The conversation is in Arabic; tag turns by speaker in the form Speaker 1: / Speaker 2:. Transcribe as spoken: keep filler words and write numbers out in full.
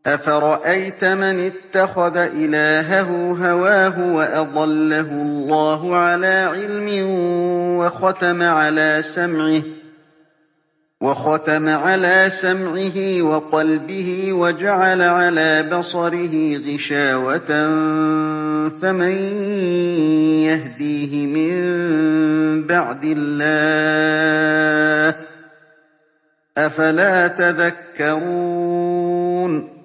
Speaker 1: أَفَرَأَيْتَ مَنِ اتَّخَذَ إِلَٰهَهُ هَوَاهُ وَأَضَلَّهُ اللَّهُ عَلَىٰ عِلْمٍ وَخَتَمَ عَلَىٰ سَمْعِهِ وَقَلْبِهِ وَجَعَلَ عَلَىٰ بَصَرِهِ غِشَاوَةً فَمَن يَهْدِيهِ مِن بَعْدِ اللَّهِ ۚ أَفَلَا تَذَكَّرُونَ